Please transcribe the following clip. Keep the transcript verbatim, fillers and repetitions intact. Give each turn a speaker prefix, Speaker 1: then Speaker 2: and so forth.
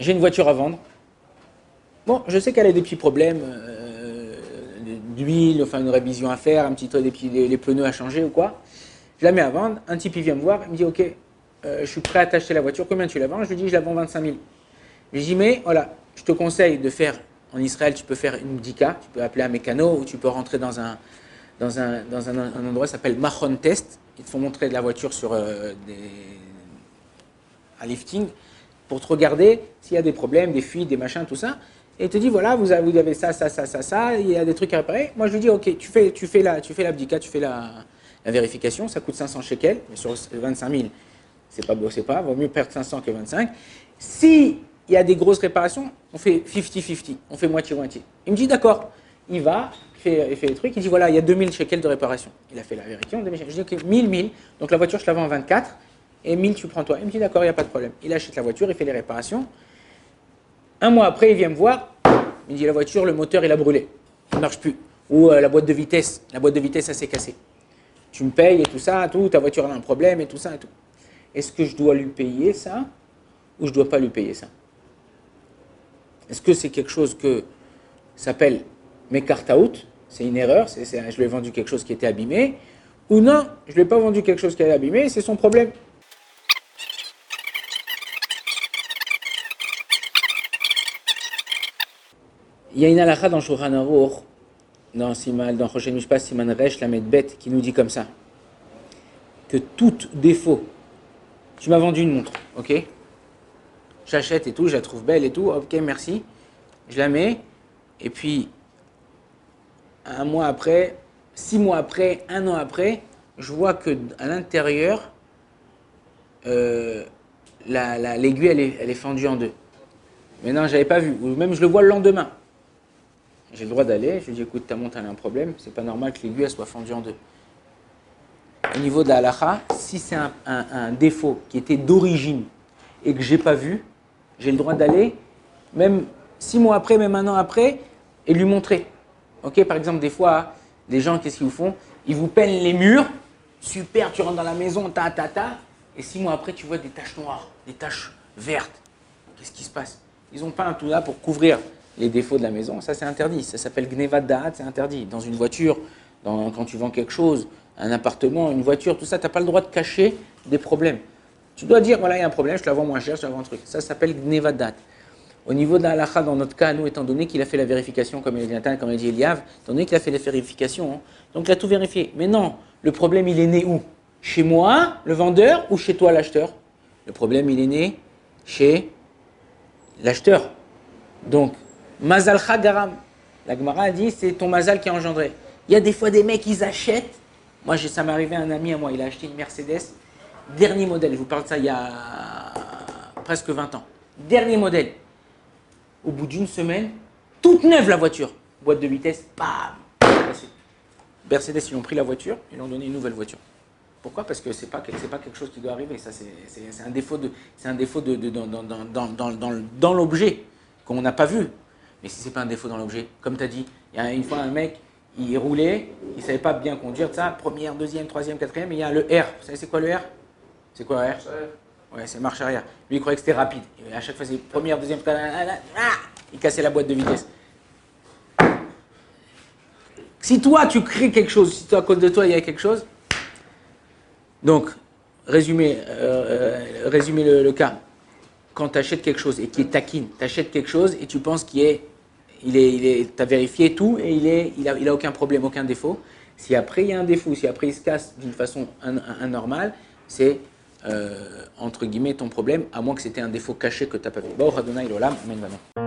Speaker 1: j'ai une voiture à vendre. Bon, je sais qu'elle a des petits problèmes, euh, d'huile, enfin une révision à faire, un petit peu des petits, les, les pneus à changer ou quoi. Je la mets à vendre, un type il vient me voir, il me dit ok, euh, je suis prêt à t'acheter la voiture, combien tu la vends? Je lui dis je la vends vingt-cinq mille. Je lui dis mais voilà, je te conseille de faire, en Israël tu peux faire une bdika, tu peux appeler un mécano ou tu peux rentrer dans un, dans un, dans un, un endroit qui s'appelle Machon Test, ils te font montrer de la voiture sur euh, des, un lifting pour te regarder s'il y a des problèmes, des fuites, des machins, tout ça. Et il te dit, voilà, vous avez, vous avez ça, ça, ça, ça, ça, il y a des trucs à réparer. Moi, je lui dis, ok, tu fais, tu fais la, tu fais la bdika, tu fais la, la vérification, ça coûte cinq cents shekels, mais sur vingt-cinq mille, c'est pas beau, c'est pas, vaut mieux perdre cinq cents que vingt-cinq. Si il y a des grosses réparations, on fait cinquante cinquante, on fait moitié-moitié. Il me dit, d'accord, il va, il fait, il fait les trucs, il dit, voilà, il y a deux mille shekels de réparation. Il a fait la vérification, je dis, ok, mille, mille, donc la voiture, je la vends à vingt-quatre, et mille, tu prends toi. Il me dit, d'accord, il n'y a pas de problème. Il achète la voiture, il fait les réparations. Un mois après, il vient me voir, il me dit la voiture, le moteur, il a brûlé, il ne marche plus. Ou euh, la boîte de vitesse, la boîte de vitesse, elle s'est cassée. Tu me payes et tout ça, tout, ta voiture elle a un problème et tout ça et tout. Est-ce que je dois lui payer ça ou je ne dois pas lui payer ça? Est-ce que c'est quelque chose que s'appelle mekart out, c'est une erreur, c'est, c'est, je lui ai vendu quelque chose qui était abîmé, ou non, je ne lui ai pas vendu quelque chose qui était abîmé, c'est son problème. Il y a une halakha dans Shulchan Aruch, dans Siman, dans Choshen Mishpat, Siman Resh, la Bet, qui nous dit comme ça, que tout défaut, tu m'as vendu une montre, ok? J'achète et tout, je la trouve belle et tout, ok, merci, je la mets, et puis, un mois après, six mois après, un an après, je vois que à l'intérieur, euh, la, la, l'aiguille, elle est, elle est fendue en deux. Mais non, je n'avais pas vu, ou même je le vois le lendemain. J'ai le droit d'aller, je lui dis écoute, ta montre elle a un problème, c'est pas normal que l'aiguille soit fendue en deux. Au niveau de la halakha, si c'est un, un, un défaut qui était d'origine et que j'ai pas vu, j'ai le droit d'aller, même six mois après, même un an après, et lui montrer. Ok, par exemple, des fois, les gens, qu'est-ce qu'ils vous font? Ils vous peignent les murs, super, tu rentres dans la maison, ta ta ta, et six mois après, tu vois des taches noires, des taches vertes. Qu'est-ce qui se passe? Ils ont peint tout là pour couvrir les défauts de la maison, ça c'est interdit, ça s'appelle gnevat da'at, c'est interdit. Dans une voiture, dans, quand tu vends quelque chose, un appartement, une voiture, tout ça, tu n'as pas le droit de cacher des problèmes. Tu dois dire, voilà, il y a un problème, je te la vends moins cher, je te la vends un truc. Ça s'appelle gnevat da'at. Au niveau de la halakha, dans notre cas, nous, étant donné qu'il a fait la vérification, comme il dit Nathan, comme il dit Eliav, étant donné qu'il a fait la vérification, hein, donc il a tout vérifié. Mais non, le problème, il est né où? Chez moi, le vendeur, ou chez toi, l'acheteur? Le problème, il est né chez l'acheteur. Donc, Mazal Chagaram. La Gemara a dit, c'est ton mazal qui a engendré. Il y a des fois des mecs, ils achètent. Moi, ça m'est arrivé à un ami à moi, il a acheté une Mercedes, dernier modèle. Je vous parle de ça il y a presque vingt ans. Dernier modèle. Au bout d'une semaine, toute neuve la voiture. Boîte de vitesse, bam, Mercedes, ils ont pris la voiture, ils ont donné une nouvelle voiture. Pourquoi? Parce que ce n'est pas, c'est pas quelque chose qui doit arriver. Ça, c'est, c'est, c'est un défaut, de, c'est un défaut de, de, dans, dans, dans, dans, dans, dans l'objet qu'on n'a pas vu. Mais si ce n'est pas un défaut dans l'objet, comme tu as dit, il y a une fois un mec, il roulait, il ne savait pas bien conduire, ça, première, deuxième, troisième, quatrième, et il y a le R. Vous savez c'est quoi le R? C'est quoi le R? Ouais, c'est marche arrière. Lui, il croyait que c'était rapide. Et à chaque fois, c'est première, deuxième, troisième, il cassait la boîte de vitesse. Si toi, tu crées quelque chose, si toi, à cause de toi, il y a quelque chose, donc, résumé, euh, résumé le, le cas. Quand tu achètes quelque chose et qui est taquine, tu achètes quelque chose et tu penses qu'il est, il est, il est, tu as vérifié tout et il est, il a, il a aucun problème, aucun défaut. Si après il y a un défaut, si après il se casse d'une façon anormale, c'est euh, entre guillemets ton problème, à moins que c'était un défaut caché que tu n'as pas vu. Baruch Adonai l'olam, amen, amen.